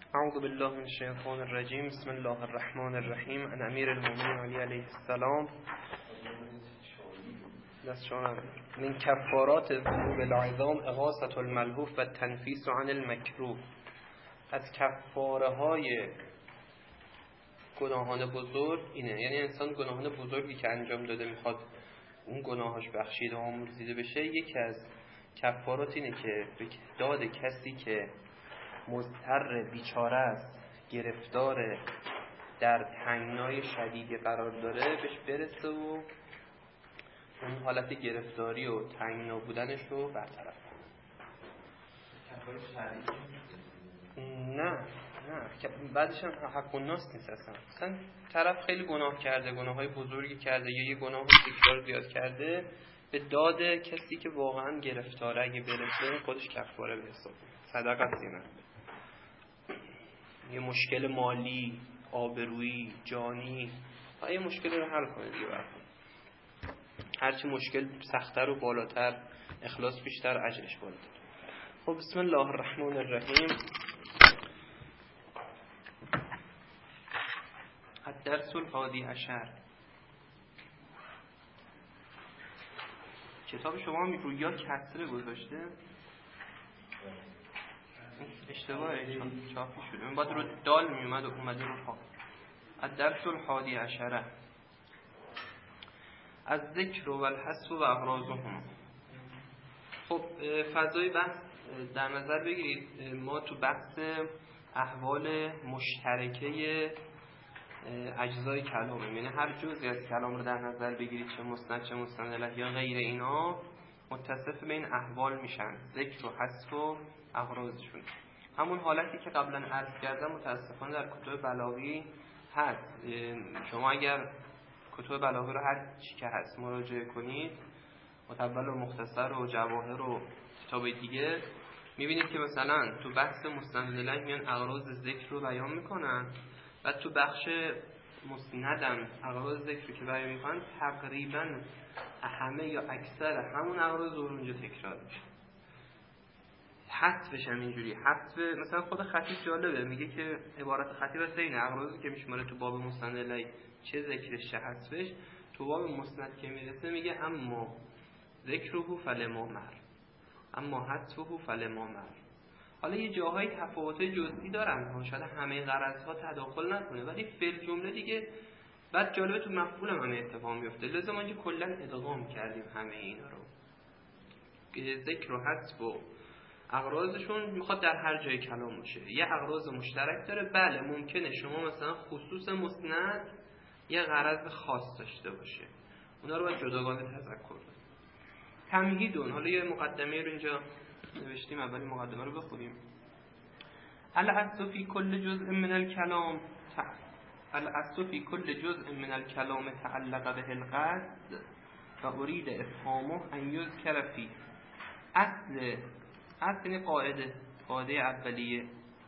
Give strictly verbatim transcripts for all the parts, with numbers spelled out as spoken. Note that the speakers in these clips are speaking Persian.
اعوذ بالله من الشیطان الرجیم. بسم الله الرحمن الرحیم. عن امیر المؤمنین علی علیه السلام من کفارات الذنوب العظام اغاثة الملهوف و تنفیس عن المکروه. از کفاره های گناهان بزرگ اینه، یعنی انسان گناهان بزرگی که انجام داده میخواد اون گناهاش بخشیده و آمرزیده بشه، یکی از کفارات اینه که به داد کسی که مضطر بیچاره است، گرفتار در تنگنای شدیدی قرار داره، بهش برسه و اون حالت گرفتاری و تنگنا بودنش رو برطرف کنه. کفاره شرعی نه نه بعدش هم حق الناس نیست اصلا. اصلا طرف خیلی گناه کرده، گناههای بزرگی کرده یا یه گناه تکرار زیاد کرده، به داد کسی که واقعا گرفتاره اگه برسه خودش کفاره به حساب صدقه است. یه مشکل مالی، آبرویی، جانی، و یه مشکل رو حل کنه دیگه. برخون هرچی مشکل سخت‌تر و بالاتر، اخلاص بیشتر، اجرش بالاتر. خب بسم الله الرحمن الرحیم. الدرس الحادی عشر. کتاب شما هم رو یا کسره گذاشته؟ اشتباهه، چون چاپی شده. من باید رو دال می اومد و اومده رو ها. الدرس الحادی عشره. از ذکر و الحث و اغراضهم. خب فضای بحث در نظر بگیرید، ما تو بحث احوال مشترکه اجزای کلامه، یعنی هر جزئی از کلام رو در نظر بگیرید، چه مسند چه مسند الیه یا غیر اینا، متصف به این احوال میشن، ذکر و حذف و اغراضشون. همون حالتی که قبلا عرض کردم متاسفانه در کتب بلاغی هست. شما اگر کتب بلاغی رو هر چی که هست مراجعه کنید، مطول و مختصر و جواهر و کتاب دیگه، میبینید که مثلا تو بحث مسند الیه میان اغراض ذکر رو بیان میکنن و تو بخش مسندم اغراض ذکر که بیان میکنن تقریبا همه یا اکثر همون اغراض رو اونجا تکرار میشه. حذفش هم اینجوری، حذف مثلا خود خطیب جالبه، میگه که عبارت خطیب از این اغراضی که میشماره تو باب مسند الیه چه ذکرش چه حذفش، تو باب مسند که میرسه میگه اما ذکره فلما مر، اما حذفه فلما مر. حالا یه جاهای تفاوت‌های جزئی دارن، شاید همه غرضها تداخل نکنه، ولی فعل جمله دیگه بعد جالبه تو مفعول هم همه اتفاق میفته. لازم ما اینجا کلا ادغام کردیم همه اینا رو. ذکر و حذف و اغراضشون میخواد در هر جای کلام باشه. یه اغراض مشترک داره، بله ممکنه شما مثلا خصوص مسند یه غرض خاص داشته باشه، اونا رو باید جداگانه تذکر کنید. تمهیدون، حالا یه مقدمه رو اینجا نوشتیم، اولی مقدمه رو بخونیم. الاصل فی کل جزء من الکلام الاصل فی کل جزء من الکلام تعلق به القصد و اريد افهامه ان یذکر فی. اصل اصل قاعده قاعده اولیه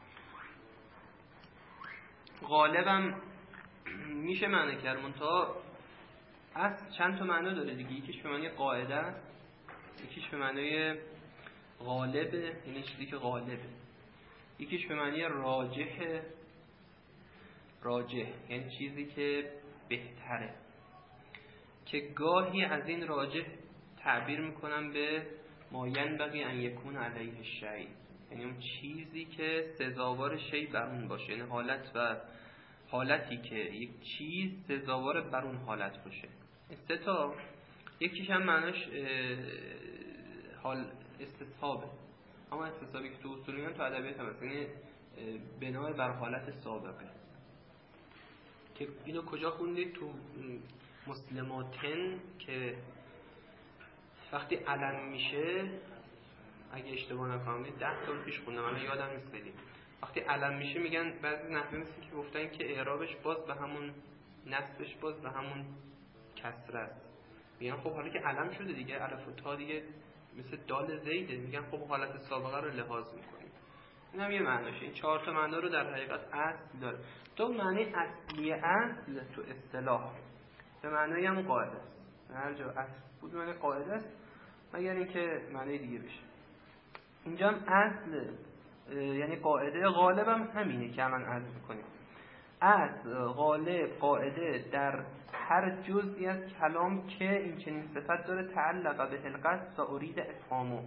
غالبا میشه معنی کرد، منتها اصل چند تا معنی داره دیگه. یکیش به معنی قاعده است، یکیش به معنی غالبه، یعنی چیزی که غالبه. یکیش به معنی راجح، راجح یعنی چیزی که بهتره، که گاهی از این راجح تعبیر میکنم به ما ینبغی ان یکون علیه الشیء، یعنی اون چیزی که سزاوار شیء بر اون باشه، یعنی حالت و حالتی که یک چیز سزاوار بر اون حالت باشه. سه تا. یکیش هم معناش حال استصحابه، اما استصحابی که تو اصول میگن تو ادبیات هم هست، یعنی بنای بر حالت سابقه. که اینو کجا خوندید؟ تو مسلماتن که وقتی علم میشه، اگه اشتباه نکنم ده سال پیش خوندم، الان یادم نیست خیلی. وقتی علم میشه میگن بعضی نحوه مثل که گفتن که اعرابش باز به همون نصبش باز به همون کسره است. میگن خب حالا که علم شده دیگه، الف و تا دیگه مثل دال زیده، میگن خب حالت سابقه رو لحاظ میکنیم. این هم یه معناشه. این چهار تا معنا رو در حقیقت اصل داره. تو معنی اصلی اصل تو اصطلاح به معنی هم قاعده است. هر جا اصل بود معنی قاعده است، مگر اینکه معنی دیگه بشه. اینجا هم اصل یعنی قاعده غالب هم همینه که الان عرض میکنیم. اصل غالب قاعده در هر جزئی از کلام که این چنین صفت داره تعلق به القصد و ارید افهامه،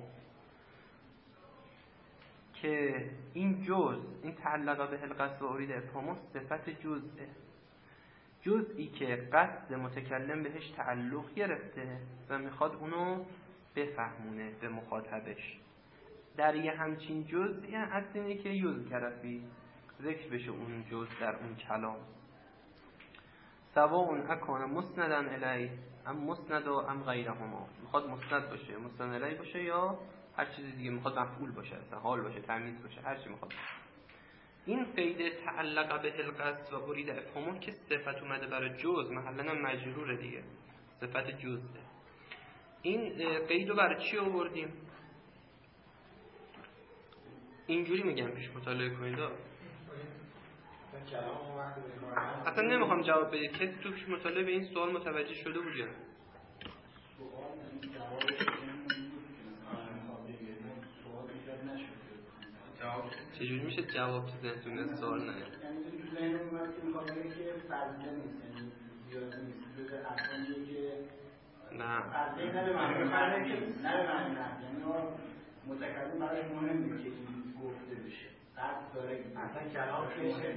که این جز این تعلق به القصد و ارید افهامه صفت جزئه، جزئی که قصد متکلم بهش تعلق گرفته و میخواد اونو بفهمونه به مخاطبش. در یه همچین جزئی اصل اینه که یذکر فی ذکر بشه اون جز در اون کلام. سواء اکان مسندا الیه ام مسند ام غیرهما، میخواد مسند باشه، مسند الیه باشه، یا هر چیز دیگه، میخواد مفعول باشه، اصلا حال باشه، تمیز باشه، هر چی میخواد. این قید تعلق به القصد و ارید افهامه که صفت اومده برای جز، محلا مجروره دیگه، صفت جزه. این قید رو برای چی آوردیم؟ اینجوری میگم پیش مطالعه کنید. اصلا نمیخوام جواب بدید، کسی تو پیش مطالعه به این سوال متوجه شده بود یا نه؟ چجوری میشه جواب تو ذهنتون از سوال نه؟ یعنی تو ذهن اومد که میخواد بگه که فضله نیست، یعنی زیاده نیست، جز افعالیه که نه فضله نه به معنی فرده که نه به معنی نه، یعنی متکلم برای مهمه که این گفته بشه، قصد داره اصلا کلام که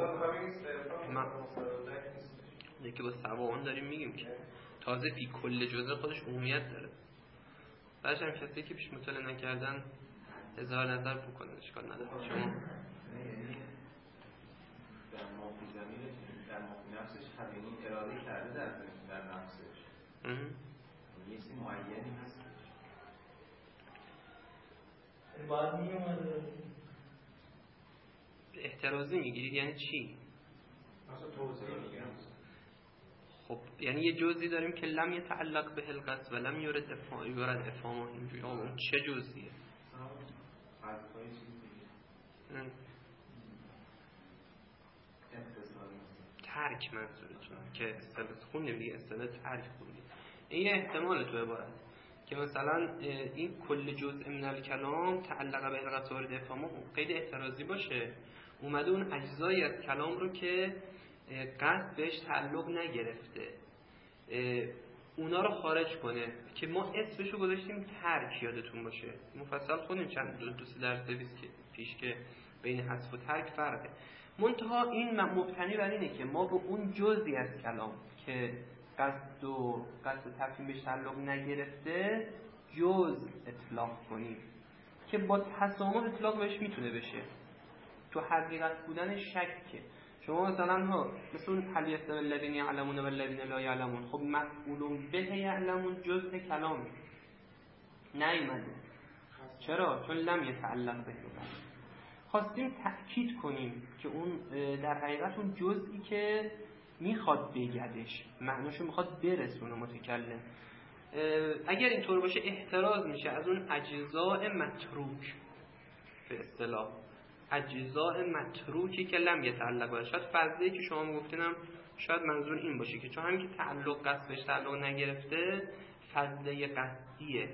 یکی با سواون داریم میگیم که تازه فی کل جزء خودش عمومیت داره. بعدش هم کسی که پیش مطالعه نکردن اظهار نظر بکنه، اشکال نداره. شما در مافی زمینه، در مافی نفسش همینی اراده کرده در در نفسش یه چیزی معینی هست باید می اومده احترازی میگیرید یعنی چی؟ مثلا توضیح میگم. خب یعنی یه جزئی داریم که لم یتعلق به القصد و لم یرد افهام یرد افهام اینجوری. اون چه جزئیه؟ از پای چیز دیگه ترک منظورتون که اصطلاح خوندیم دیگه، اصطلاح ترک خوندیم. این یه احتمال تو عبارت که مثلا این کل جزء من الکلام تعلق به القصد و ارید افهام قید احترازی باشه، اومده اون اجزایی از کلام رو که قصد بهش تعلق نگرفته اونا رو خارج کنه، که ما اسمشو گذاشتیم ترک. یادتون باشه مفصل خونیم چند دو سه درس دویست که پیش که بین حذف و ترک فرقه. منتها این مبتنی بر اینه که ما به اون جزئی از کلام که قصد و قصد تفهیم بهش تعلق نگرفته جز اطلاق کنیم که با تسامح اطلاق بهش میتونه بشه. تو حقیقت بودن شکه. شما مثلا ها مثل اون هل یستوی الذین یعلمون و الذین لا یعلمون، خب مفعول به یعلمون جزء کلام نیامده. چرا؟ چون لم یتعلق به. خواستیم تأکید کنیم که اون در حقیقت اون جزئی که میخواد بگدش، معناشو میخواد برسونه متکلم. اگر اینطور باشه احتراز میشه از اون اجزاء متروک، به اصطلاح اجزاء متروکی که لم یتعلق باشه. شاید فضلی که شما میگفتینم شاید منظور این باشه که چون همین که تعلق قصد بهش تعلق نگرفته فضله قصدیه.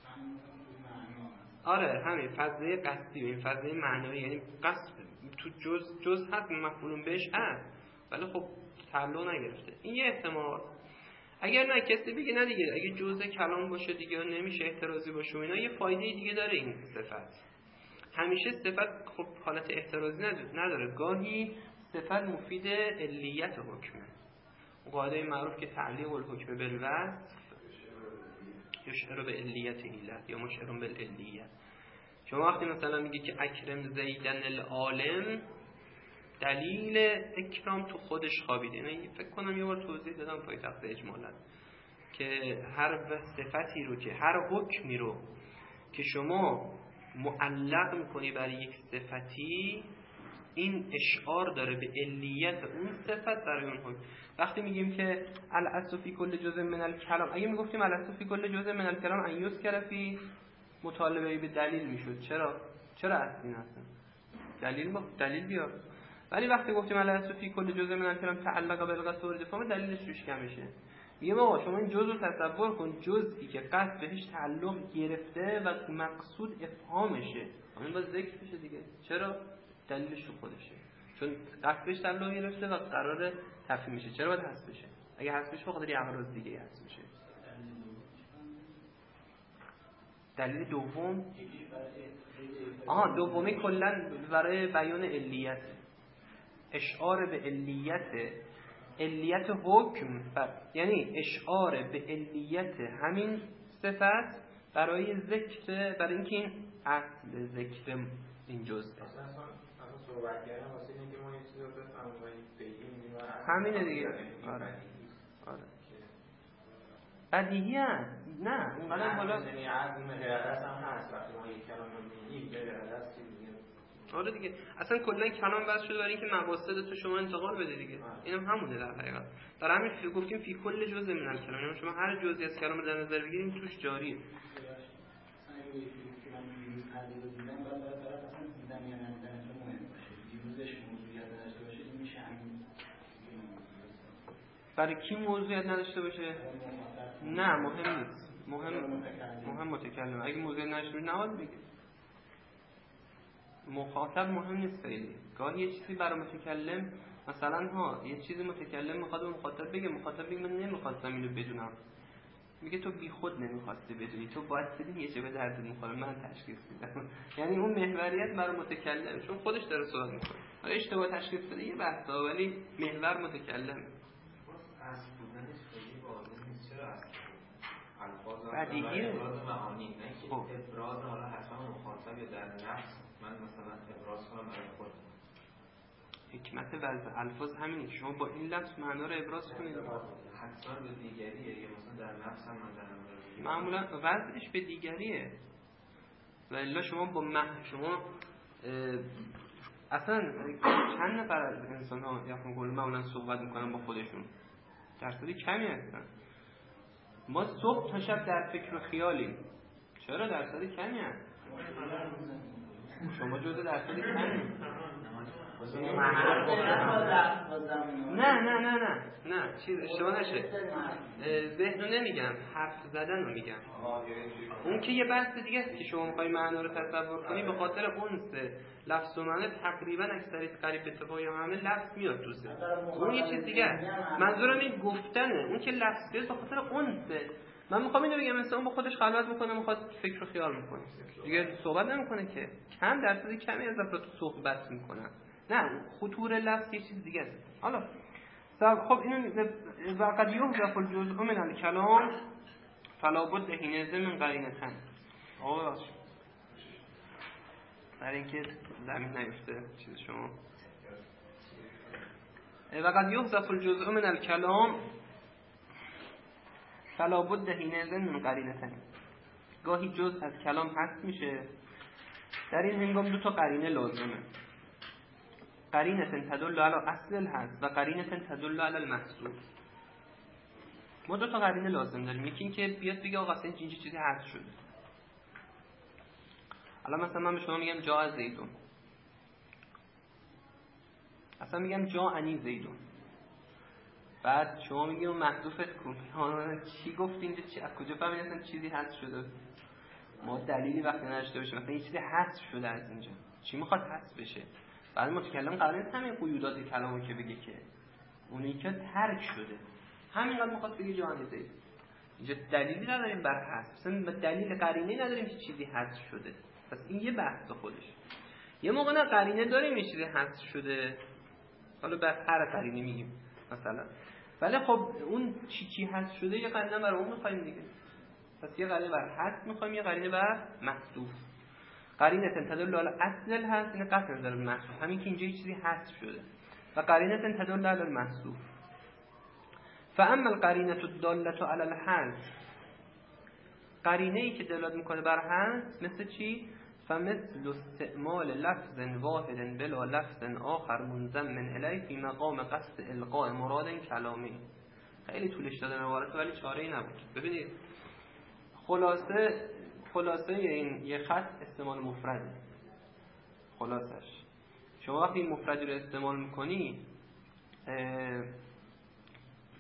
آره همین فضله قصدی، این فضله معنایی، یعنی قصد تو جز جز هست مفعول بهش هست ولی خب تعلق نگرفته. این یه احتمال. اگر نه کسی بگه نه دیگه اگه جزء کلام باشه دیگه نمیشه احترازی باشه و اینا، یه فایده دیگه داره این صفت. همیشه صفت خب حالت احترازی نداره، گاهی صفت مفید علیت حکمه. قاعده معروف که تعلیق الحکم بالوصف یشعر به علیت علت یا مشعر بالعلیت. شما وقتی مثلا میگی که اکرم زیدن العالم، دلیل اکرام تو خودش خوابیده. اینه فکر کنم یه بار توضیح دادم پای تخت اجمالا که هر صفتی رو که هر حکمی رو که شما معلق میکنی برای یک صفتی، این اشعار داره به علیت اون صفت برای اون حکم. وقتی میگیم که الاصل فی کل جزء من الکلام، اگه میگفتیم الاصل فی کل جزء من الکلام ان یذکر فی، مطالبه به دلیل میشد. چرا چرا اصلی هستن دلیل با دلیل بیار. ولی وقتی گفتیم الاصل فی کل جزء من الکلام تعلق بالقصد و ارید افهام، دلیلش روش کم میشه. میگه آقا شما این جزء رو تصور کن، جزئی که قصد بهش تعلق گرفته و مقصود افهامشه، همین باید ذکر بشه دیگه. چرا؟ دلیلش رو خودشه، چون قصد بهش تعلق گرفته و قراره تفهیم میشه. چرا باید حذف بشه؟ اگه حذف بشه بخاطر یه اغراض دیگه حذف میشه. دلیل دوم آها دومی کلا برای بیان علیت، اشعار به علیت علیت حکم، یعنی اشعار به علیت همین صفت برای ذکر، برای اینکه این اصل ذکر این جزء اصلا اصلا صحبت کردن واسه اینکه ما یه چیزی رو بفهمیم بگیم همینه دیگه. آره آره بدیهی هست. نه اونقدر بالا یعنی عزم ارادت هم هست وقتی ما یک کلام رو میگیم به ارادت چیزی دیگه. آره دیگه اصلا کلا کلام بس شده برای اینکه مقاصد تو شما انتقال بده دیگه. اینم هم همونه در حقیقت. در همین فی گفتیم فی کل جزء من الکلام، یعنی شما هر جزئی از کلام رو در نظر بگیریم توش جاریه. برای کی موضوعیت نداشته باشه؟ نه مهم نیست. مهم مهم متکلم. اگه موضوعیت نداشته باشه نباید بگه. مخاطب مهم نیست خیلی. گاهی یه چیزی برای متکلم مثلا ها یه چیزی متکلم میخواد به مخاطب بگه، مخاطب میگه من نمیخواستم اینو بدونم. میگه تو بی خود نمیخواستی بدونی، تو باید بدونی یه چه به درد میخوره، من تشخیص میدم. یعنی اون محوریت برای متکلم، چون خودش داره صحبت میکنه. حالا اشتباه تشخیص بده یه بحثه، ولی محور متکلم. اصل بودنش خیلی واضح نیست. چرا اصل الفاظ بدیهیه. ابراز معانی نه که ابراز حالا حتما مخاطب یا در نفس من مثلا ابراز کنم برای خودم. حکمت وضع الفاظ همینه که شما با این لفظ معنا رو ابراز کنید. حتما به دیگریه یا مثلا در نفس هم من در نظر بگیرم. معمولا وضعش به دیگریه. و الا شما با مح شما اصلا چند نفر از انسان ها یا گل معمولا صحبت میکنن با خودشون؟ درصدی کمی هستن. ما صبح تا شب در فکر و خیالیم. چرا درصدی کمی هست؟ شما جزء درصدی کمی. نه نه نه نه نه چیز اشتباه نشه. ذهنو نمیگم، حرف زدن رو میگم. اون که یه بحث دیگه است که شما میخوای معنا رو تصور کنی، به خاطر اونس لفظ و معنی تقریبا اکثریت قریب به اتفاق یا همه لفظ میاد توسه. اون یه چیز دیگه است. منظورم این گفتنه. اون که لفظ بیاد به خاطر اونسه. من میخوام اینو بگم مثلا با خودش خلوت میکنه، میخواد فکر و خیال میکنه، دیگه صحبت نمیکنه که. کم درصد کمی از افراد صحبت میکنن. نه خطور لفظ یه چیز دیگه است. حالا خب اینو وقد یحذف الجزء من الکلام فلا بد حینئذ من قرینتن. آقا برای اینکه زمین نیفته چیز شما وقد یحذف الجزء من الکلام فلا بد حینئذ من قرینتن. گاهی جزء از کلام حذف میشه، در این هنگام دو تا قرینه لازمه. قرینه تدل علی اصل الحذف و قرینه تدل علی المحذوف. ما دو تا قرینه لازم داریم. یکی این که بیاد بگه آقا اصلا این چیزی حذف شده. الان مثلا من به شما میگم جاء زیدون، اصلا میگم جاءنی زیدون، بعد شما میگی اون محذوفت کن. چی گفت اینجا؟ چی از کجا فهمیدی اصلا چیزی حذف شده؟ ما دلیلی وقتی نداشته باشیم مثلا این چیزی حذف شده از اینجا، چی میخواد حذف بشه؟ بعد متکلم قرار نیست همین قیودات کلامو که بگه که اونی که ترک شده همینقدر میخواد بگه جهانی زید. اینجا دلیلی نداریم بر حذف، مثلا دلیل قرینه نداریم که چیزی حذف شده. پس این یه بحث خودش. یه موقع نه قرینه داریم یه چیزی حذف شده، حالا بر هر قرینه میگیم مثلا، ولی خب اون چی چی حذف شده یه قرینه بر اون میخوایم دیگه. پس یه قرینه بر حذف میخوایم، یه قرینه بر محذوف. قرینه تدل علی اصل الحذف، این قطع نظر به محذوف، همین که اینجا یه چیزی حذف شده. و قرینه تدل علی المحذوف. فاما القرینه الداله علی الحذف، قرینه ای که دلالت میکنه بر حذف مثل چی؟ فمثل استعمال لفظ واحد بلا لفظ آخر منضم الیه فی مقام قصد القاء مراد کلامی. خیلی طولش دادن عبارت ولی چاره ای نبود. ببینید خلاصه خلاصه این یه خط استعمال مفرده. خلاصش شما وقتی این مفرد رو استعمال میکنی،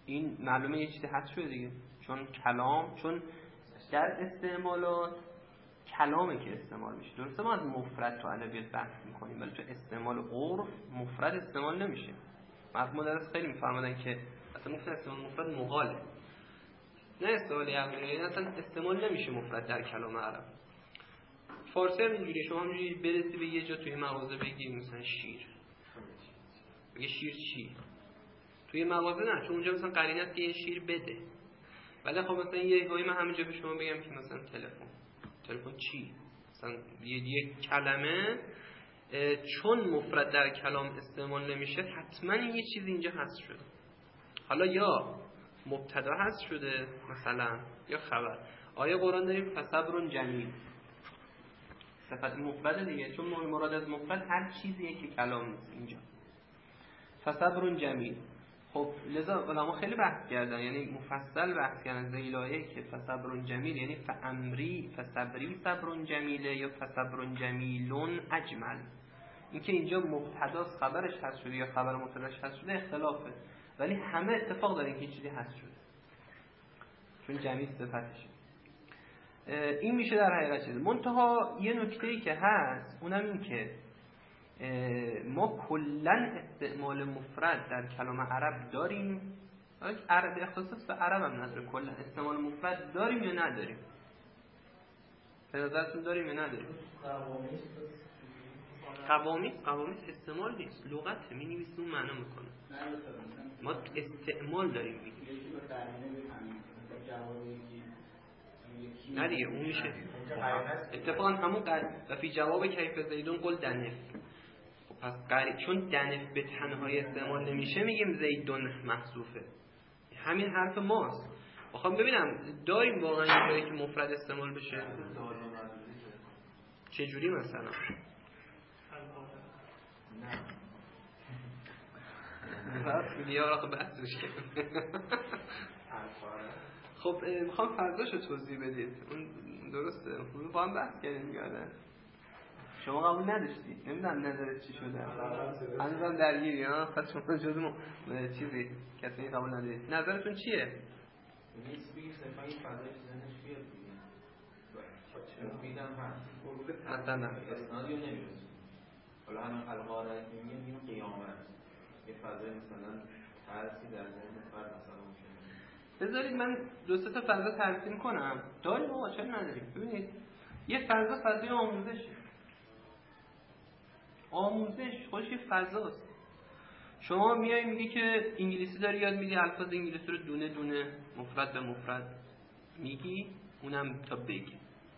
این معلومه یه چیزی هست شده دیگه، چون کلام، چون در استعمالات کلامه که استعمال میشه. درسته ما از مفرد تو ادبیات بحث میکنیم، ولی تو استعمال عرف مفرد استعمال نمیشه. مرحوم مدرس خیلی میفرمادن که اصلا مفرد استعمال مفرد مقاله، نه استعمال عقلی، یعنی اصلا استعمال نمیشه مفرد در کلام عرب. فارسی هم اینجوریه، شما همینجوری برسی به یه جا توی مغازه بگی مثلا شیر، بگی شیر چی؟ توی مغازه نه، چون اونجا مثلا قرینه است که یه شیر بده. ولی خب مثلا یه گاهی من همینجا به شما بگم که مثلا تلفن، تلفن چی؟ مثلا یه یه کلمه چون مفرد در کلام استعمال نمیشه حتما یه چیزی اینجا هست شده. حالا یا مبتدا هست شده مثلا یا خبر. آیه قرآن داریم فصبر جمیل، صفت مفرد دیگه، چون مراد از مفرد هر چیزیه که کلام نیست اینجا. فصبر جمیل. خب لذا علما خیلی بحث کردن، یعنی مفصل بحث کردن زیلایه که فصبر جمیل یعنی فامری فصبری صبر جمیله یا فصبر جمیلون اجمل. این که اینجا مبتداست خبرش هست شده یا خبر مبتداش هست شده اختلافه، ولی همه اتفاق دارن که چیزی هست شده، چون جمیل صفتشه. این میشه در حقیقت چیزه. منتها یه نکته‌ای که هست اونم این که ما کلن استعمال مفرد در کلام عرب داریم، عرب اختصاص به عرب هم نداره، کلن استعمال مفرد داریم یا نداریم؟ به نظرتون داریم یا نداریم؟ قوامیس قوامیس استعمال نیست، لغته، می نویسیم اون معنا میکنه. ما استعمال داریم میگیم. نه دیگه اون میشه اتفاقا همون قرد و فی جواب کیف زیدون قل دنف. خب پس قرد چون دنف به تنهایی استعمال نمیشه میگیم زیدون محذوفه، همین حرف ماست. میخوام ببینم داریم واقعا اینجوری که مفرد استعمال بشه؟ چه جوری مثلا؟ نه بیا آقا بحثش کنم. خب میخوام فرضاشو توضیح بدید. اون درسته اون با هم بحث کردیم یاده شما قبول نداشتید، نمیدونم نظرت چی شده هنوزم درگیری ها. پس شما جزو چیزی کسی قبول ندارید، نظرتون چیه؟ نیست بگی صرفا این فضای ذهنش بیاد دیگه مفیدم هست مثلا اسنادی رو نمیرسون. حالا همین القاره میگیم این قیامت یه فضای مثلا ترسی در ذهن فرد مثلا ممکنه. بذارید من دو سه تا فضا ترسیم کنم. داریم آقا چرا نداریم؟ ببینید یه فضا فضای آموزشه. آموزش خودش یه فضاست. شما میای میگی که انگلیسی داری یاد میدی، الفاظ انگلیسی رو دونه دونه مفرد به مفرد میگی، اونم تا بگی.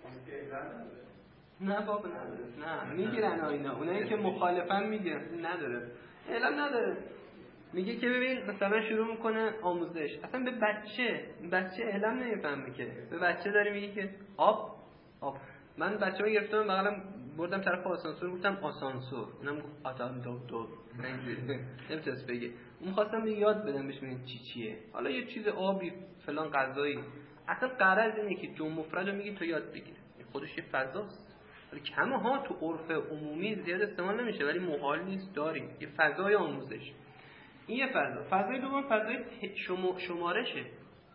نه بابا نداره. نه میگیرن اینا، اونایی که مخالفن میگیرن. نداره، اعلام نداره. میگه که ببین مثلا شروع میکنه آموزش، اصلا به بچه بچه اعلام نمیفهمه که به بچه داری میگی که آب آب. من بچه‌ها گرفتم بغلم بردم طرف آسانسور، گفتم آسانسور، اونم گفت آتان دو دو نمیتونست بگه. اون خواستم یاد بدم بهش ببین چی چیه، حالا یه چیز آبی فلان غذایی. اصلا غرض اینه که جمع مفرد رو میگی تو یاد بگیر، خودش یه فضاست. ولی کمه ها تو عرف عمومی زیاد استعمال نمیشه، ولی محال نیست داریم یه فضای آموزش. این یه فضا. فضای دوم فضای شما شمارشه.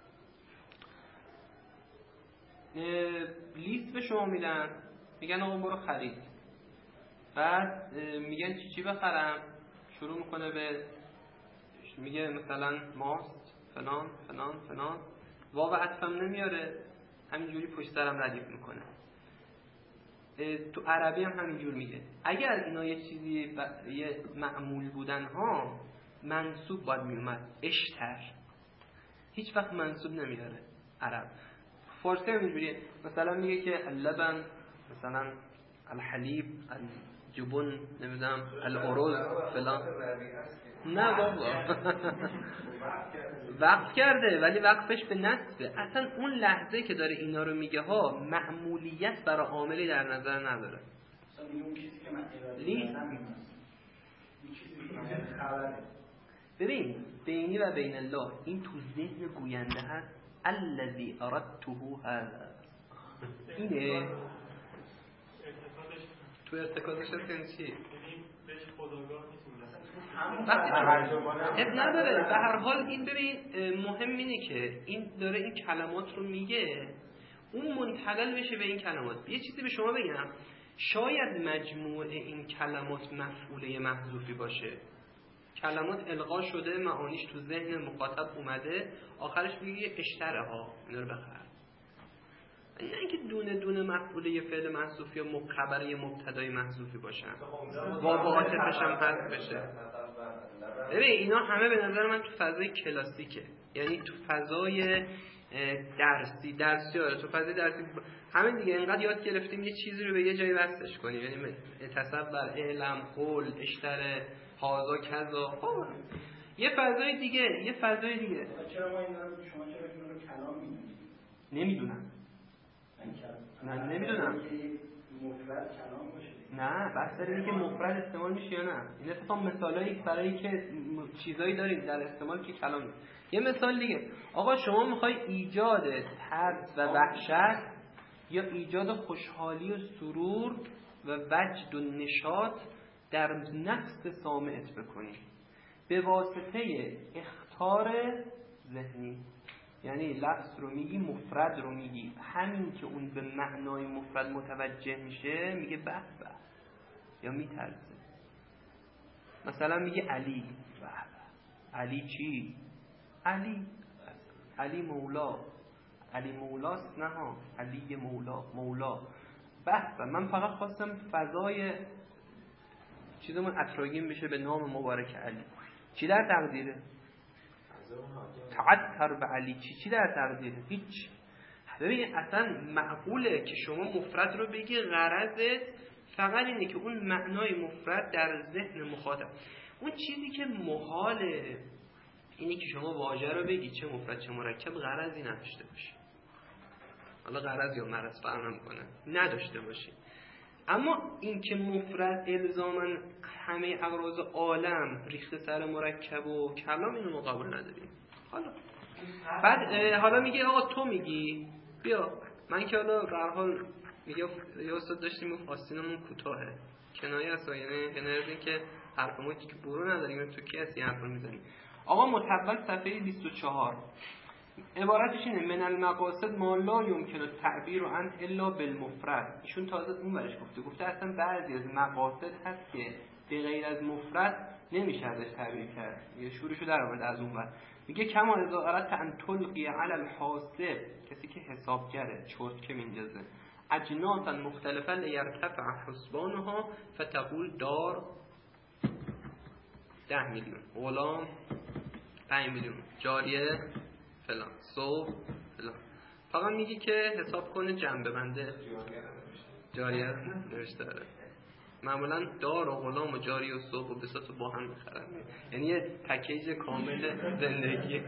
لیست به شما میدن، میگن آقا برو خرید، بعد میگن چی چی بخرم، شروع میکنه به میگه مثلا ماست فلان فلان فلان، واو عطفم نمیاره، همینجوری پشت سرم ردیف میکنه. تو عربی هم همینجور میگه. اگر اینا یه چیزی ب... یه معمول بودن ها منصوب باید میومد، اشتر هیچ وقت منصوب نمیاره عرب. فارسی هم اینجوریه، مثلا میگه که اللبن، مثلا الحلیب، الجبن، نمیدونم الارز فلان. نه بابا وقف کرده ولی وقفش به نصبه. اصلا اون لحظه که داره اینا رو میگه ها معمولیت برای عاملی در نظر نداره. لیست ببین بینی و بین الله این تو ذهن گوینده هست. الذی اردته هذا اینه تو ارتکازش هست یعنی چی؟ بهش خودآگاه نیست. اب نداره. به هر حال این ببین مهم اینه که این داره این کلمات رو میگه، اون منتقل بشه به این کلمات. یه چیزی به شما بگم، شاید مجموع این کلمات مفعوله محذوفی باشه. کلمات القا شده، معانیش تو ذهن مخاطب اومده، آخرش میگه اشتره ها اینا رو بخر. نه اینکه دونه دونه مفعوله فعل محذوف یا خبر مبتدای محذوفی باشن با با عاطفش هم حذف بشه. ببین اینا همه به نظر من تو فضای کلاسیکه، یعنی تو فضای درسی درسی آره تو فضای درسی همین دیگه. اینقدر یاد گرفتیم یه چیزی رو به یه جایی وصلش کنیم، یعنی تصور علم قول اشتره هازا کذا. خب یه فضای دیگه یه فضای دیگه. چرا ما اینا رو شما چرا اینا رو کلام میدونید؟ نمیدونم. نه نمیدونم. مفرد کلام باشه. نه بحث داره که مفرد استعمال میشه یا نه. این اتفاق مثالایی برای که چیزایی داریم در استعمال که کلام میشه. یه مثال دیگه، آقا شما میخوای ایجاد ترس و وحشت یا ایجاد خوشحالی و سرور و وجد و نشاط در نفس سامعت بکنی به واسطه اخطار ذهنی. یعنی لفظ رو میگی، مفرد رو میگی، همین که اون به معنای مفرد متوجه میشه میگه به به یا میترسه. مثلا میگه علی، به به علی چی؟ علی علی مولا، علی مولاست، نه ها علی مولا مولا. به به من فقط خواستم فضای چیزمون اطراگین بشه به نام مبارک علی. چی در تقدیره؟ تعطر به علی. چی چی در تقدیره؟ هیچ. ببین اصلا معقوله که شما مفرد رو بگی، غرضت فقط اینه که اون معنای مفرد در ذهن مخاطب. اون چیزی که محاله اینه که شما واژه رو بگی چه مفرد چه مرکب غرضی نداشته باشی. حالا غرض یا مرض فرق نمی‌کنه، نداشته باشی. اما این که مفرد الزاماً همه اغراض عالم ریخته سر مرکب و کلام، اینو ما قبول نداریم. حالا بعد حالا میگه آقا تو میگی بیا من که حالا به هر حال میگه یا استاد داشتیم گفت آستینمون کوتاهه، کنایه است، یعنی کنایه از این که حرفمون که برو نداریم تو کی هستی حرفو میزنی. آقا متول صفحه بیست و چهار عبارتش اینه: من المقاصد ما لا یمکن التعبیر عنه الا بالمفرد. ایشون تازه اون برش گفته گفته اصلا بعضی از مقاصد هست که به غیر از مفرد نمیشه ازش تعبیر کرد. یه شورشو در آورد از اون ور. میگه کما اذا اردت ان تلقی علی الحاسب، کسی که حسابگره چرت که میندازه، اجناسا مختلفا لیرتفع حسبانها فتقول دار ده میلیون، غلام پنج میلیون، جاریه فلان، صبح فلان. فقط میگی که حساب کنه جنبه بنده جاریه نوشته داره. معمولا دار و غلام و جاری و صبح و بساط با هم میخرن، یعنی یه پکیج کامل زندگی.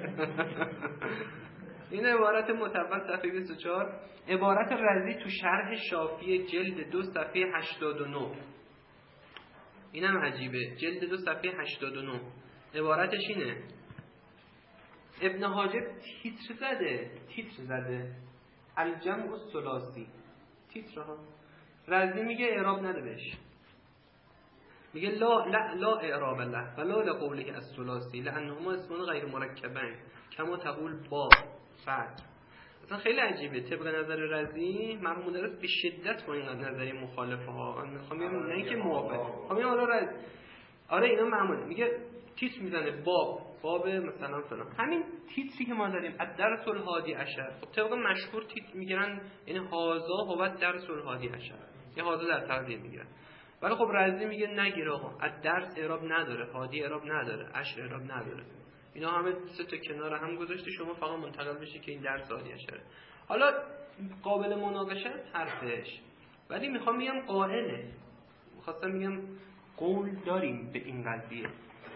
این عبارت متول صفحه بیست و چهار. عبارت رضی تو شرح شافعی جلد دو صفحه هشتاد و نه. اینم عجیبه، جلد دو صفحه هشتاد و نه عبارتش اینه: ابن حاجب تیتر زده تیتر زده الجمع الثلاثی، تیترها. رضی میگه اعراب نده بهش، میگه لا لا لا اعراب له ولا لقوله الثلاثی لانهما اسمان غیر مرکبین کما تقول با فعل. اصلا خیلی عجیبه. طبق نظر رضی مرحوم مدرس به شدت با این نظری مخالفه ها. من میخوام بگم نه اینکه موافق، خب حالا رضی آره اینا معموله میگه تیتر میزنه باب باب مثلا فلان. همین تیتری که ما داریم الدرس الهادی عشر، خب طبق مشهور تیتر میگیرن، یعنی هازا هو درس الهادی عشر، یه هازا در تقدیر میگیرن. ولی خب رضی میگه نگیر آقا، الدرس اعراب نداره، هادی اعراب نداره، عشر اعراب نداره. اینا همه سه تا کنار هم گذاشته، شما فقط منتقل بشی که این درس هادی عشره. حالا قابل مناقشه حرفش، ولی میخوام میگم قائله، میخواستم میگم قول داریم به این قضیه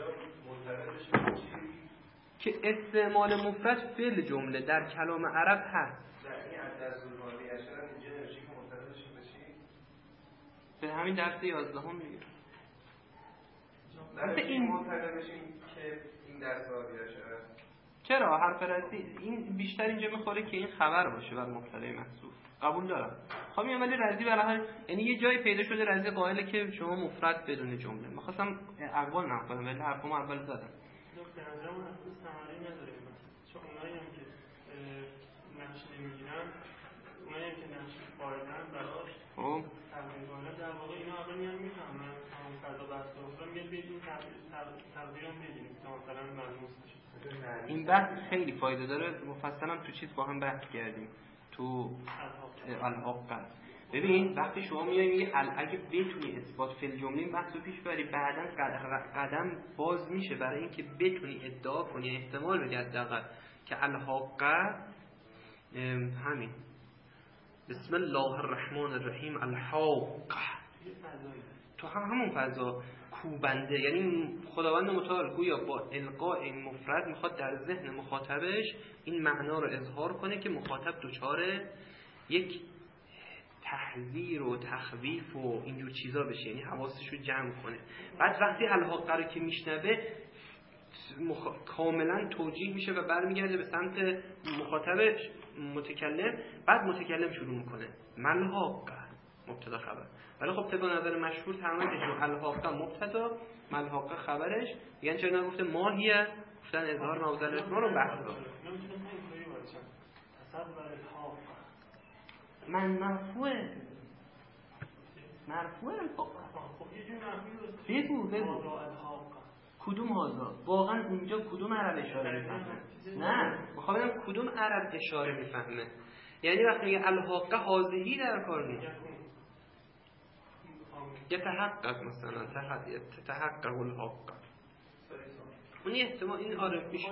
که استعمال مفرد فعل جمله در کلام عرب هست. به همین درس یازدهم میگه نه این منتقل بشیم که این درس هادیه چرا حرف رضی این بیشتر اینجا میخوره که این خبر باشه بر مبتدای محذوف. قبول دارم. خب این ولی رضی برای یعنی یه جایی پیدا شده رضی قائله که شما مفرد بدون جمله. می‌خواستم اقوال نقل کنم ولی حرفمو اول زدم. به نظرم اصلا ثمری نداره چون اونایی هم که نقش نمیگیرن اونایی هم که نقش قائلن براش خب تغییر قائلن در واقع اینا اول میان میفهمن همون فضا بحث رو میاد بیدیم تغییر هم بگیریم تا مثلا ملموس بشه. این بحث خیلی فایده داره. مفصلا تو چیز با هم بحث کردیم تو الحاقه. ببین وقتی شما میای میگی اگه بتونی اثبات فعل جمله این بحثو پیش بری بعداً قدم باز میشه برای اینکه بتونی ادعا کنی احتمال بدی حداقل که الحاقه همین بسم الله الرحمن الرحیم الحاقه تو هم همون فضا کوبنده، یعنی خداوند متعال گویا با القاء این مفرد میخواد در ذهن مخاطبش این معنا رو اظهار کنه که مخاطب دچار یک تحذیر و تخویف و اینجور چیزا بشه، یعنی حواسش رو جمع کنه. بعد وقتی الحاقه رو که میشنوه مخ... کاملا توجیه میشه و برمیگرده به سمت مخاطبش متکلم. بعد متکلم شروع میکنه ملحاقه مبتدا خبر. ولی خب طبق نظر مشهور تماما الحاقه مبتدا ملحاقه خبرش، یعنی چرا نگفته ماهیه، گفتن اظهار موضوع اسم رو بحث داد. من مرفوعه مرفوعه بگو بگو کدوم هازا واقعا اونجا کدوم عرب اشاره میفهمه؟ نه میخوام بگم کدوم عرب اشاره میفهمه. یعنی وقتی میگه الحاقه حاضری در کار نیست، یتحقق مثلا تحقق الحاقه اون احتمال این آره میشه.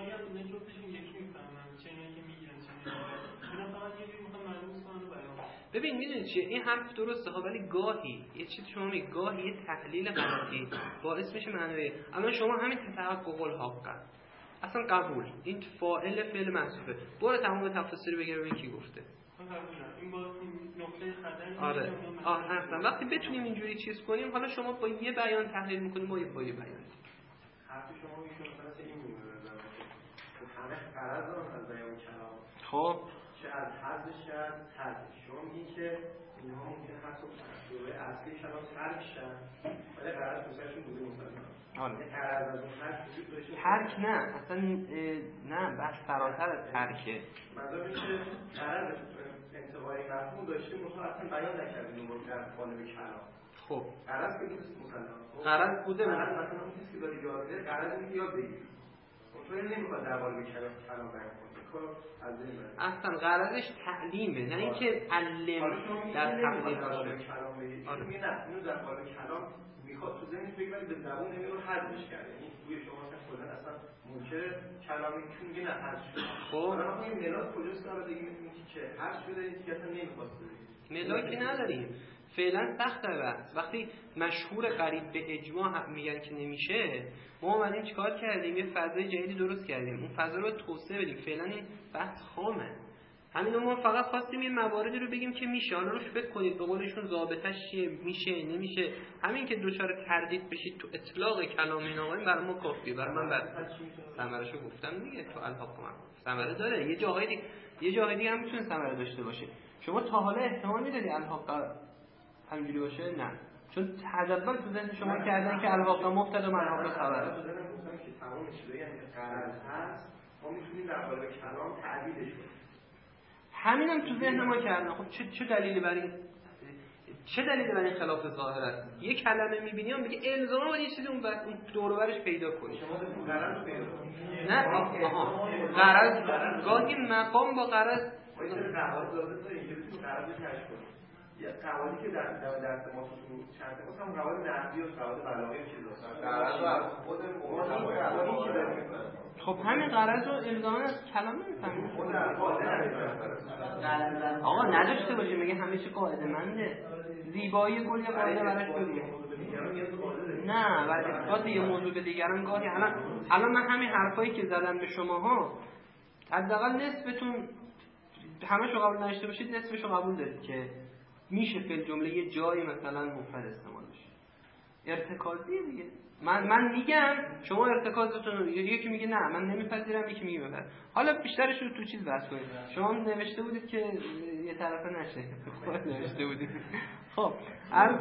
ببین میدونید چیه این حرف درسته ها، ولی گاهی یه چیز شما میگی گاهی یه تحلیل غلطی باعث میشه معنی اما شما همین تحقق الحاقه اصلا قبول این فاعل فعل محذوفه. برو تمام تفسیر بگیر ببین کی گفته. این با نقطه خطر آره آه اصلا وقتی بتونیم اینجوری چیز کنیم حالا شما با یه بیان تحلیل میکنیم با یه با یه بیان حرف شما میشه مثلا این میمونه همه غرض از بیان کلام خب چه از حذفش چه از حذفش. شما میگین که اینها ممکن حتی دوره اصلی کلام ترک شن ولی غرض دوستشون بوده مثلا آره غرض از اون ترک وجود داشته ترک نه اصلا نه بحث فراتر از ترکه. منظور اینه که غرض انتقای مفهوم داشته مثلا اصلا بیان نکردیم رو در قالب کلام. خب غرض که نیست مثلا غرض بوده غرض مثلا اون چیزی که داری یاد میگیری غرض اینه که یاد بگیری. اون نمیخواد در قالب کلام کلام بیان کنه. اصلا غرضش تعلیمه نه اینکه علم در تقدیر باشه. آره میگه نه اینو در قالب کلام میخواد تو ذهنش بگه ولی به زبون نمیره حذفش کرده. یعنی توی شما مثلا کلا اصلا منکر کلامی که میگه نه حذف شده. خب حالا این ملاک کجاست داره دیگه میگه که حذف شده این که اصلا نمیخواد بگه. ملاکی نداریم. فعلا سخته بس. وقتی مشهور قریب به اجماع میگن که نمیشه، ما اومدیم چیکار کردیم؟ یه فضای جدیدی درست کردیم. اون فضا رو توسعه بدیم. فعلا این بحث خامه. همین ما فقط خواستیم این مواردی رو بگیم که میشه. حالا روش فکر کنید به قولشون ضابطش چیه، میشه نمیشه. همین که دوچار تردید بشید تو اطلاق کلام این آقایون برای ما کافیه. برای من بعد ثمره‌شو گفتم دیگه تو الحاق من. ثمره داره. یه جاهای دیگه یه جاهای دیگه هم میتونه ثمره داشته باشه. شما تا حالا احتمال میدادی الحاق همینجوری باشه؟ نه. چون تدبر تو ذهن شما کردن که الحاق مبتدا و منحاق خبره. تو ذهن گفتم که تمام چیزایی یعنی غرض هست ما میتونیم در قالب کلام تعبیرش کنیم. همینم تو ذهن ما کردن. خب چه چه دلیلی برای این چه دلیلی برای این خلاف ظاهر است؟ یک کلمه می‌بینی میگه الزاما باید یه چیزی اون بعد اون دور و برش پیدا کنی. شما تو غرض پیدا کنید. نه آها غرض گاهی مقام با غرض باید قواعد لازم داره که بتونی غرضش کشف کنی. یه قواعدی که در درس ما تو چند تا مثلا قواعد نحوی و قواعد بلاغی چیزاست. غرض خود قواعدی که داره می‌کنه. خب همین غرض رو الزاما از کلام نمی‌فهمیم. خود قاعده آقا نداشته باشه میگه همیشه قاعده منده. زیبایی گل یه قاعده براش داریم. نه ولی اثبات یه موضوع به دیگران گاهی الان الان من همین حرفایی که زدم به شماها حداقل نصفتون همه‌شو قبول نداشته باشید نصفشو قبول دارید که میشه فعل جمله یه جایی مثلا مفرد استعمال بشه. ارتکازیه دیگه. من من میگم شما ارتکازتون، یکی میگه نه من نمیپذیرم، یکی میگه ببر. حالا بیشترش رو تو چیز بحث کنید. شما نوشته بودید که یه طرفه نشه. خود نوشته بودید. خب عرض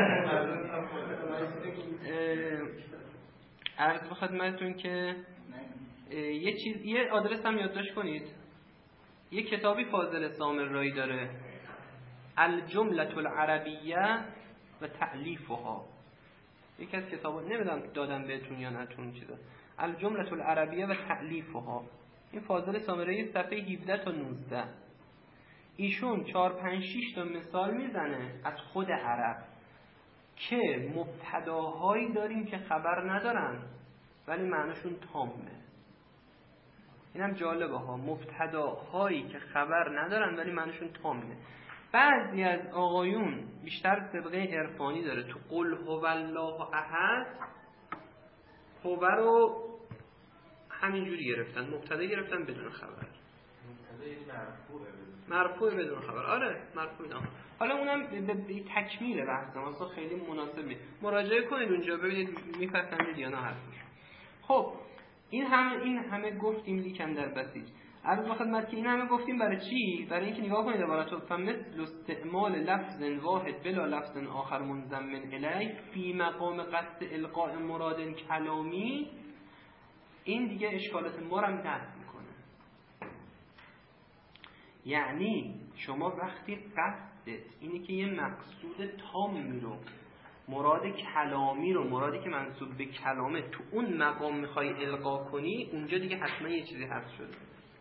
عرض به خدمتتون که یه چیز، یه آدرس هم یادداشت کنید. یه کتابی فاضل سامرایی داره، الجمله العربیه و تألیفها. یکی از کتابا نمیدونم دادم بهتون یا نه تون چیزا، الجمله العربیه و تألیفها. این فاضل سامرایی صفحه هفده تا نوزده. ایشون چهار پنج شش تا مثال میزنه از خود عرب که مبتداهایی داریم که خبر ندارن ولی معنیشون تامه. اینم جالبه ها، مبتداهایی که خبر ندارن ولی معنیشون تامه. بعضی از آقایون بیشتر سابقه عرفانی داره، تو قل هو الله احد هو رو همینجوری گرفتن، مبتدا گرفتن بدون خبر، مرفوع بدون خبر. آره مرفوع بدون خبر. حالا اونم به تکمیل بحث واسه خیلی مناسب نیست، مراجعه کنید اونجا ببینید میفهمید یا نه حرفش. خب این همه این همه گفتیم لیکن در بسیج. عرض به خدمت که این همه گفتیم برای چی؟ برای اینکه نگاه کنید عبارتو فمثل استعمال لفظ واحد بلا لفظ آخر منضم الیه فی مقام قصد القاء مراد کلامی، این دیگه اشکالات ما رو هم دفع میکنه. یعنی شما وقتی قصدت اینه که یه مقصود تامی رو، مراد کلامی رو، مرادی که منسوب به کلامه، تو اون مقام میخوای القا کنی، اونجا دیگه حتما یه چیزی هست شده.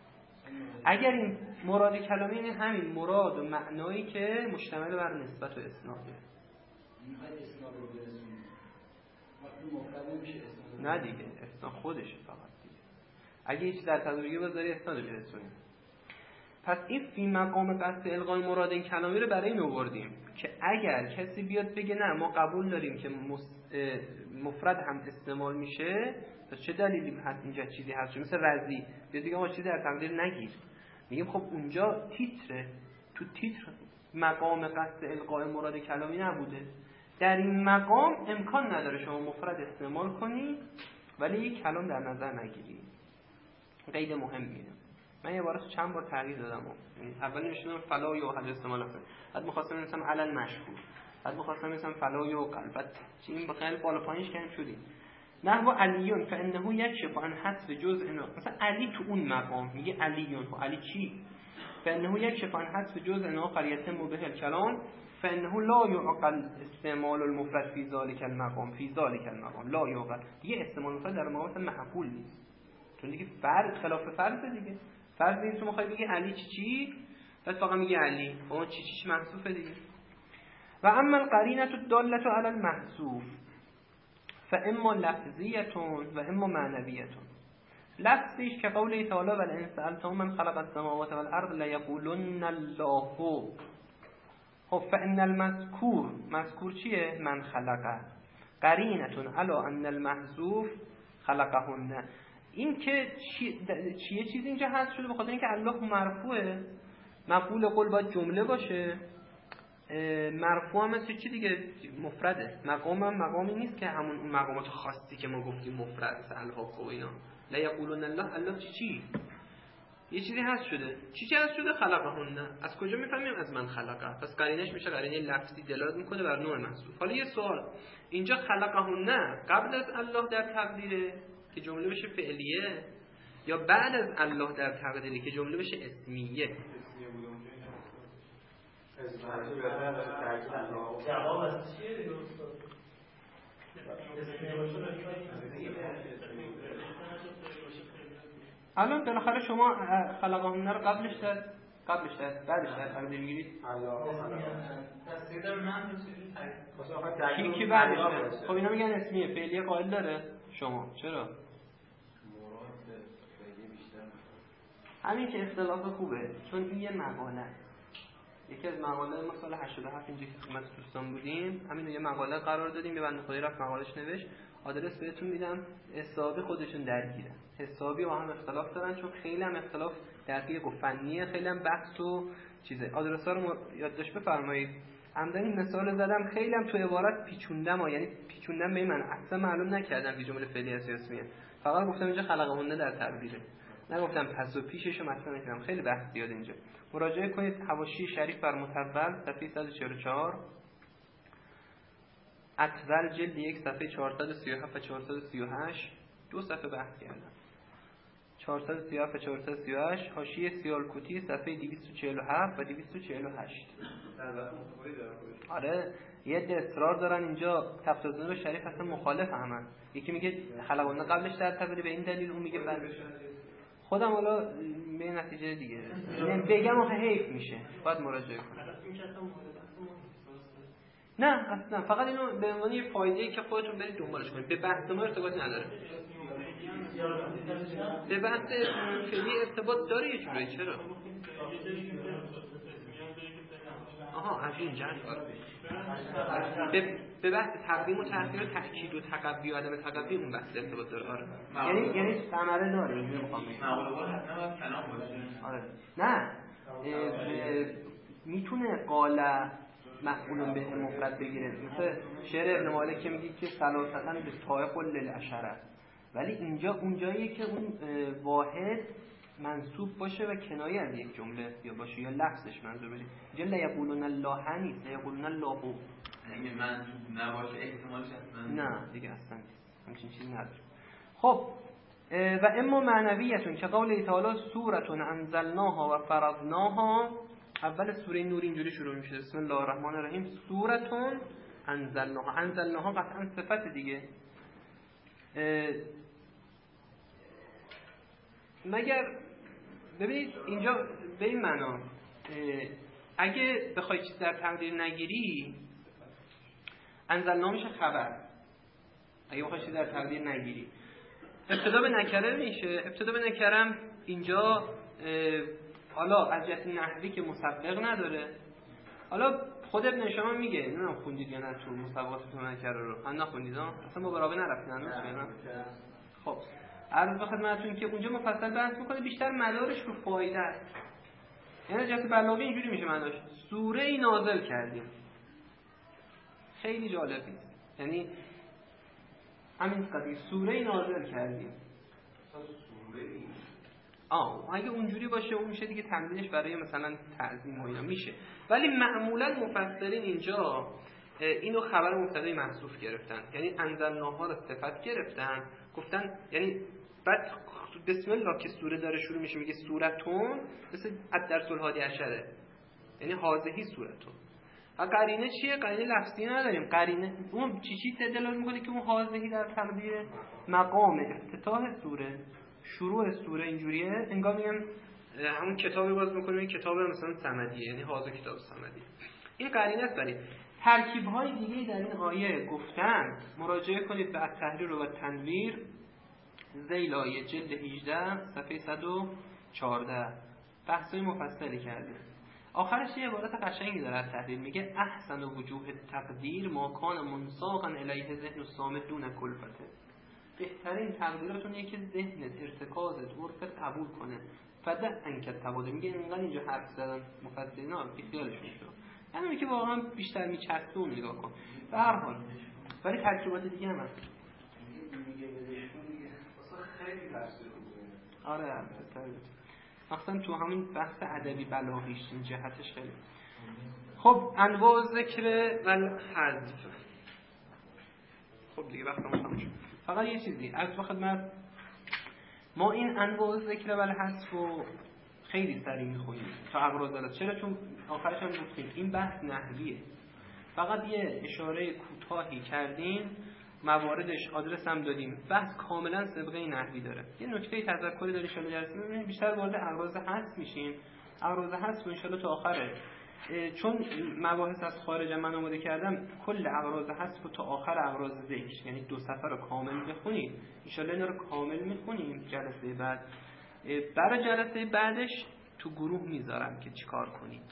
اگر این مراد کلامی اینه همین مراد و معنایی که مشتمل بر نسبت و اسناده. میخواد اسناد رو برسونی، وقتی مفرد نمیشه اسناد. نه دیگه اسناد خودشه فقط دیگه. اگه هیچ در تدریجی بذاری اسناد رو برسونی. پس این فی مقام قصد القای مراد این کلامی رو برای این آوردیم که اگر کسی بیاد بگه نه ما قبول داریم که مفرد هم استعمال میشه، پس چه دلیلی هست اینجا چیزی هست؟ مثل رضی بیاد بگه ما چیزی در تقدیر نگیر، میگیم خب اونجا تیتره، تو تیتر مقام قصد القای مراد کلامی نبوده، در این مقام امکان نداره شما مفرد استعمال کنی ولی یک کلام در نظر نگیری. قید مهمیه. من یه بار چند بار تغییر دادم. اول نوشتم فلا یا حد استعمال کنم، بعد می‌خواستم مثلا علل مشهور، بعد می‌خواستم مثلا فلا یا قلبت، این بخیل بالا پایینش کردم شدی. نحو علیون فانه یکشف عن حذف جزء، مثلا علی تو اون مقام میگه علیون، خب علی چی؟ فانه یکشف عن حذف جزء آخر یتم به الکلام فانه لا يعقل استعمال المفرد فی ذلک المقام، فی ذلک المقام لا يعقل. دیگه استعمال مفرد در مقام مثلا معقول نیست، چون دیگه فرض خلاف فرض دیگه. فرض این تو میخوای بگی علی چی چی، بعد فقط میگه علی، اون چی چیش محذوفه دیگه. و اما القرینه الداله علی المحذوف فاما لفظیه و اما معنویه. لفظیش که قوله تعالی و ان سالتهم من خلق السماوات والارض ليقولن الله. خب فان المذکور، مذکور چیه؟ من خلقه، قرینه علی ان المحذوف خلقهن. این که چیه چیز اینجا هست شده به خاطر اینکه الله مرفوعه، مفعول قول باید جمله باشه، مرفوع هم مثل چی دیگه؟ مفرده. مقام هم مقامی نیست که همون اون مقامات خاصی که ما گفتیم مفرد مثل الحاق و اینا. لا یقولون الله، الله چی چی؟ یه چیزی هست شده. چی چی هست شده؟ خلقهن. از کجا میفهمیم؟ از من خلقه. پس قرینش میشه قرینه لفظی دلالت میکنه بر نوع محذوف. حالا یه سوال، اینجا خلقهن قبل از الله در تقدیره که جمله بشه فعلیه یا بعد از الله در تقدیره که جمله بشه اسمیه؟ جواب از چیه دیگه استاد؟ الان بالاخره شما خلقهن رو قبلش در قبلش در بعدش در تقدیر میگیرید. تصدیق من کی کی بعدش در؟ خب اینا میگن اسمیه، فعلیه قائل داره شما چرا؟ همین که اختلاف خوبه، چون این یه مقاله، یکی از مقاله ما سال هشتاد و هفت اینجا که خدمت دوستان بودیم، همین یه مقاله قرار دادیم، یه بنده خدایی رفت مقالهش نوشت، آدرس بهتون میدم، حسابی خودشون درگیرن، حسابی با هم اختلاف دارن، چون خیلی هم اختلاف دقیق و فنیه، خیلی هم بحث و چیزه. آدرس‌ها رو یادداشت بفرمایید. عمدن این مثال زدم، خیلی هم تو عبارت پیچوندم ها. یعنی پیچوندم به این معنی اصلا معلوم نکردم که جمله فعلی هست یا اسمیه، فقط گفتم اینجا خلقهن در تقدیره، نگفتم پس و پیشش رو مطرح نکردم. خیلی بحث زیاد اینجا. مراجعه کنید حواشی شریف بر مطول صفحه صد و چهل و چهار، اطول جلد یک صفحه چهارصد و سی و هفت و چهارصد و سی و هشت، دو صفحه بحث کردم. چهارصد و سی و هفت و چهارصد و سی و هشت، حاشیه سیالکوتی صفحه دویست و چهل و هفت و دویست و چهل و هشت. آره یه ده اصرار دارن اینجا تفسیر شریف اصلا مخالف همن. یکی میگه خلقونه قبلش در تبری به این دلیل، اون میگه بعد. خودم حالا به نتیجه دیگه رسیدم. بگم آخه حیف میشه، باید مراجعه کنم. نه اصلا فقط اینو به عنوان یه فایده‌ای که خودتون برید دنبالش کنید، به بحث ما ارتباطی نداره. به بحث فعلی ارتباط داره یه جوری. چرا؟ آها از این جهت به به بحث تقدیم و تأخیر و تأکید و تقوی و عدم تقوی اون بحث ارتباط داره. آره یعنی یعنی ثمره داره. اینو میخوام بگم آره نه میتونه قال مفعول به مفرد بگیره، مثل شعر ابن مالک که میگه که ثلاثتاً به طائق للعشره، ولی اینجا اونجاییه که اون واحد منصوب باشه و کنایه از یک جمله یا باشه یا لفظش منظور بشه. اینجا لا یقولون الله نیست، لا یقولون الله. اگه منصوب نباشه احتمالش هست نه دیگه اصلا همچین چیزی نداره. خب و اما معنویتون که قول تعالی سورتون انزلناها و فرضناها، اول سوره نور اینجوری شروع میشه بسم الله الرحمن الرحیم، سورتون انزلناها. انزلناها قطعا صفت دیگه. مگر ببینید اینجا به این معنا اگه بخوای چیز در تقدیر نگیری انزلنا میشه خبر. اگه بخوای چیز در تقدیر نگیری ابتدا به نکره میشه. ابتدا به نکرم اینجا حالا از جهت نحوی که مسبق نداره. حالا خود ابن شما میگه نمیدونم خوندید یا نه تو مسابقات تو نکره رو، هم نخوندید ها اصلا با برابر نرفتین هنوز. خب عرض به خدمتتون که اونجا مفصل بحث میکنه، بیشتر مدارش رو فایده است. یعنی جهت بلاغی اینجوری میشه معناش سوره ای نازل کردیم. خیلی جالبی یعنی همین قضیه سوره ای نازل کردیم. سوره ای آه اگه اونجوری باشه اون میشه دیگه تمدیدش برای مثلا تعظیم و اینا میشه، ولی معمولا مفسرین اینجا اینو خبر مبتدای محذوف گرفتن، یعنی انزلناها رو صفت گرفتن گفتن، یعنی بعد بسم الله که سوره داره شروع میشه میگه سورتون، مثل الدرس الهادی عشره، یعنی هازهی سورتون. و قرینه چیه؟ قرینه لفظی نداریم. قرینه اون چی چی دلالت میکنه که اون هازهی در تقدیر مقام افتتاح سوره، شروع سوره اینجوریه، انگار میگن همون کتابی باز میکنیم این کتاب مثلا صمدیه، یعنی هازه کتاب صمدی. این قرینه است. برای ترکیب‌های دیگه در این آیه گفتن مراجعه کنید به التحریر و تنویر ذیل آیه جلد هجده صفحه صد و چهارده، بحثای مفصلی کردیم. آخرش یه عبارت قشنگی داره التحریر، میگه احسن وجوه تقدیر ما کان منساقا الیه ذهن الصامت دون کلفته. بهترین تقدیراتون اینه که ذهنت ارتکازت عرفت قبول کنه. فده انکت تباده میگه اینقدر اینجا حرف زدن مفسرینا بیخیالش میشه، یعنی که واقعا بیشتر میچسبه اون نگاه کن. به هر حال ولی ترکیبات دیگه هم هست. میگه بدشون دیگه اصلا خیلی تفسیر خوبه. آره البته مثلا تو همین بحث ادبی بلاغیش این جهتش خیلی. خب انواع ذکر و حذف. خب دیگه وقتمون تموم شد. فقط یه چیزی از خدمت، ما این انواع ذکر و حذف رو خیلی سریع میخونیم تا اقراض. چرا؟ چون آخرش هم گفتیم این بحث نحویه. فقط یه اشاره کوتاهی کردیم، مواردش آدرس هم دادیم، بحث کاملا سابقه نحوی داره. یه نکته تذکری داره ان جلسه می‌بینیم، بیشتر وارد اقراض حذف میشیم. اقراض حذف ان شاءالله تا آخره، چون مباحث از خارج من آماده کردم، کل اقراض حذف تا آخر اقراض ذکر، یعنی دو صفحه رو کامل بخونید. ان شاءالله اینا رو کامل میخونیم جلسه بعد. برای جلسه بعدش تو گروه میذارم که چیکار کنید.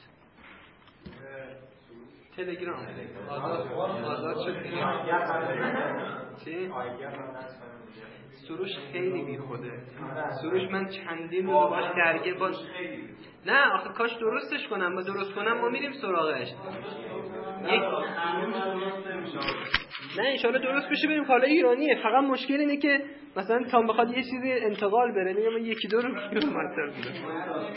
تلگرام آزاد شد دیگه. چی؟ سروش خیلی بی خوده. سروش من چندین روز باش درگیر باش. نه آخه کاش درستش کنم، با درست کنم ما میریم سراغش. یک نه انشالله درست بشه بریم کالای ایرانیه. فقط مشکل اینه که مثلا تا بخواد یه چیزی انتقال بره میگم یکی دو رو مطلب بوده